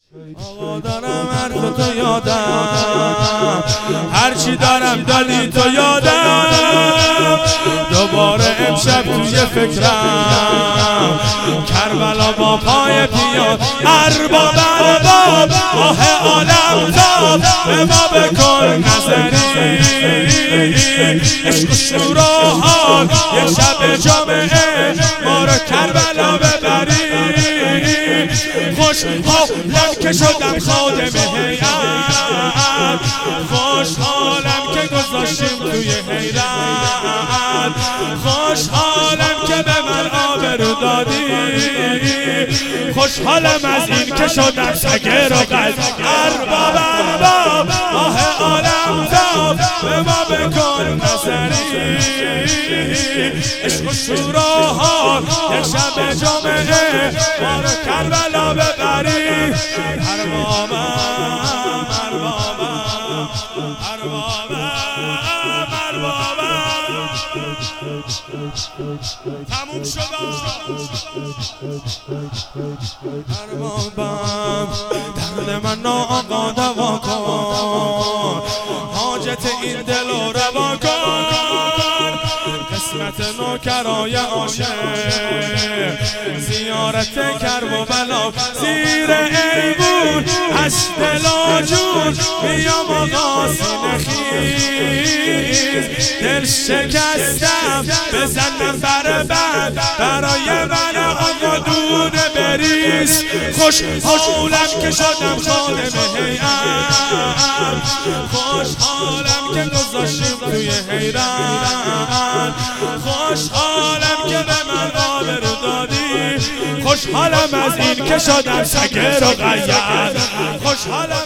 آقا دارم حرف تو یادم، هرچی دارم دادی تو یادم. دوباره امشب توی فکرم، کربلا با پای پیاد. ارباب ارباب آه عالم تاب، به ما بکن نظری. عشق و شور و حال یه شب جامعه، ما رو کربلا ببری. خوشحالم که شدم خادم هیئت، خوشحالم که گذاشتیم توی حیرت، خوشحالم که به من آبرو دادی، خوشحالم از این که شدم سگه رو قلب. ارباب ارباب آه عالم تاب، به ما بکن نظری. عشق و شور و حال یک شب جامعه، ما رو کربلا ببری. اربابم اربابم اربابم اربابم، تموم شدم. اربابم درد من آقا دوا کن، حاجت این دل رو روا کن. قسمت نوکرای عاشق، زیارت کرب و بلا زیر ایوون. از دل و جون بیام آقا سینه خیز، دل شکستم بزنم بر بند، برای من آقا دونه بریز. خوشحالم که شدم خادم هیئت، خوشحالم که گذاشتیم توی حیرت، خوشحالم که به من آبرو دادی، خوشحالم از این که شدم سگه رو قید، خوشحالم